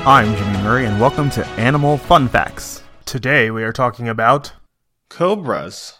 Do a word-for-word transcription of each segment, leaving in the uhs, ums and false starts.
I'm Jimmy Murray, and welcome to Animal Fun Facts. Today we are talking about cobras.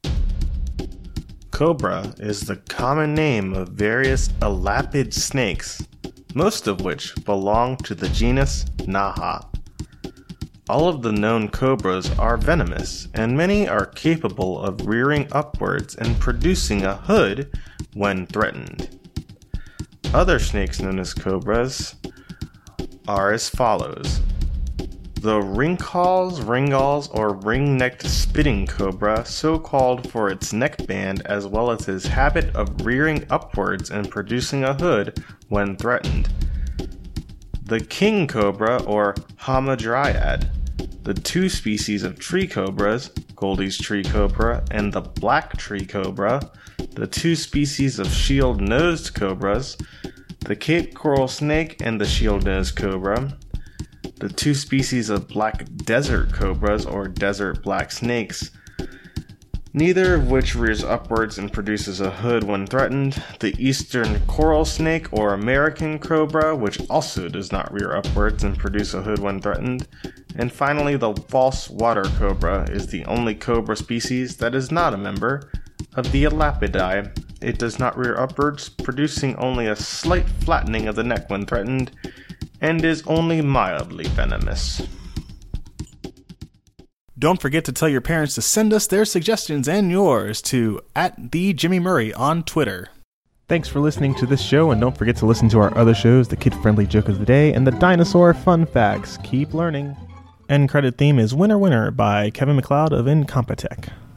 Cobra is the common name of various elapid snakes, most of which belong to the genus Naha. All of the known cobras are venomous, and many are capable of rearing upwards and producing a hood when threatened. Other snakes known as cobras are as follows. The Ringhal's ringgalls or ring-necked spitting cobra, so called for its neck band as well as his habit of rearing upwards and producing a hood when threatened. The king cobra or hamadryad. The two species of tree cobras, Goldie's tree cobra and the black tree cobra. The two species of shield-nosed cobras, the Cape coral snake and the shield-nosed cobra. The two species of black desert cobras or desert black snakes, neither of which rears upwards and produces a hood when threatened. The eastern coral snake or American cobra, which also does not rear upwards and produce a hood when threatened. And finally, the false water cobra is the only cobra species that is not a member of the Elapidae. It does not rear upwards, producing only a slight flattening of the neck when threatened, and is only mildly venomous. Don't forget to tell your parents to send us their suggestions and yours to at the Jimmy Murray on Twitter. Thanks for listening to this show, and don't forget to listen to our other shows, the Kid-Friendly Joke of the Day and the Dinosaur Fun Facts. Keep learning. End credit theme is Winner Winner by Kevin MacLeod of Incompetech.